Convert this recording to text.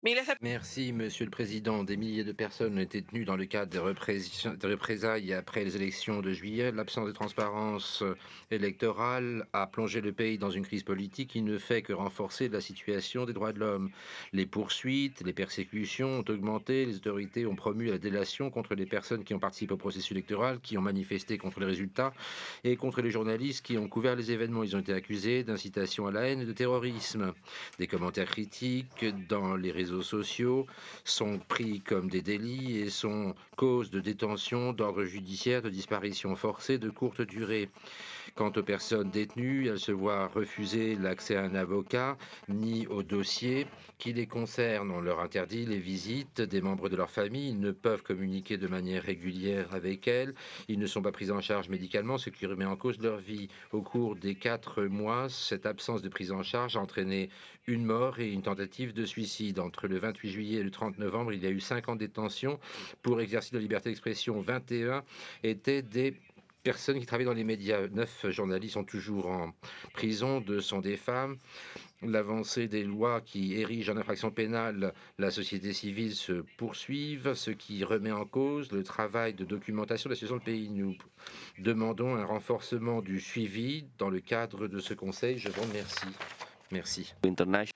Merci, Monsieur le Président. Des milliers de personnes ont été tenues dans le cadre des représailles après les élections de juillet. L'absence de transparence électorale a plongé le pays dans une crise politique qui ne fait que renforcer la situation des droits de l'homme. Les poursuites, les persécutions ont augmenté. Les autorités ont promu la délation contre les personnes qui ont participé au processus électoral, qui ont manifesté contre les résultats et contre les journalistes qui ont couvert les événements. Ils ont été accusés d'incitation à la haine et de terrorisme. Des commentaires critiques dans les réseaux sociaux sont pris comme des délits et sont cause de détention, d'ordre judiciaire, de disparition forcée de courte durée. Quant aux personnes détenues, elles se voient refuser l'accès à un avocat ni au dossier qui les concerne. On leur interdit les visites des membres de leur famille. Ils ne peuvent communiquer de manière régulière avec elles. Ils ne sont pas pris en charge médicalement, ce qui remet en cause leur vie. Au cours des 4 mois, cette absence de prise en charge a entraîné une mort et une tentative de suicide. Entre le 28 juillet et le 30 novembre, il y a eu 5 ans de détention pour exercice de liberté d'expression. 21 étaient des personnes qui travaillent dans les médias. 9 journalistes sont toujours en prison, 2 sont des femmes. L'avancée des lois qui érigent en infraction pénale la société civile se poursuivent, ce qui remet en cause le travail de documentation de la situation du pays. Nous demandons un renforcement du suivi dans le cadre de ce conseil. Je vous remercie. Merci. International